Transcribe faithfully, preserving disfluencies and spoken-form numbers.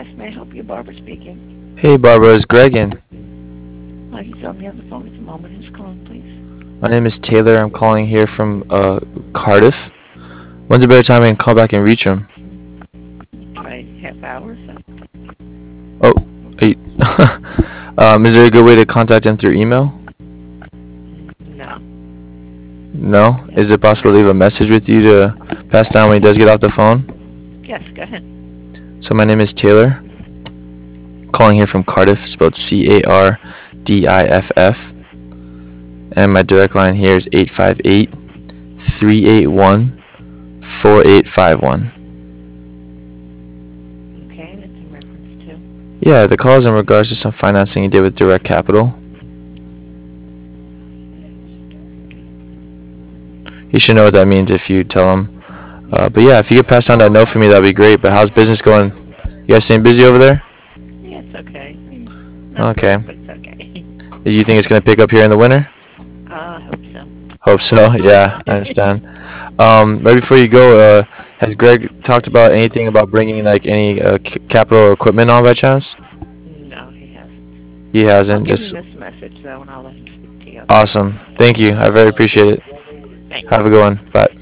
West. May I help you? Barbara speaking. Hey Barbara, it's Greg in. Uh, he's on the other phone at the moment. Who's calling, please? My name is Taylor. I'm calling here from uh, Cardiff. When's a better time I can call back and reach him? Try half hour or so. Oh, eight. um, is there a good way to contact him through email? No. No? No. Is it possible to leave a message with you to pass down when he does get off the phone? Yes, go ahead. So my name is Taylor. Calling here from Cardiff, spelled C A R D I F F. And my direct line here is eight five eight, three eight one, four eight five one. Okay, that's in reference to. Yeah, the call is in regards to some financing you did with Direct Capital. You should know what that means if you tell him. Uh, but yeah, if you could pass down that note for me, that'd be great. But how's business going? You guys staying busy over there? Yeah, it's okay. Not Okay. great, but it's okay. Do you think it's gonna pick up here in the winter? Uh, I hope so. Hope so. Yeah, I understand. Um, right before you go, uh, has Greg talked about anything about bringing like any uh, c- capital or equipment on by chance? No, he hasn't. He I'll hasn't. give him Just this message, though, and I'll let him speak to you, okay? awesome. Thank you. I very appreciate it. Thanks. Have a good one. Bye.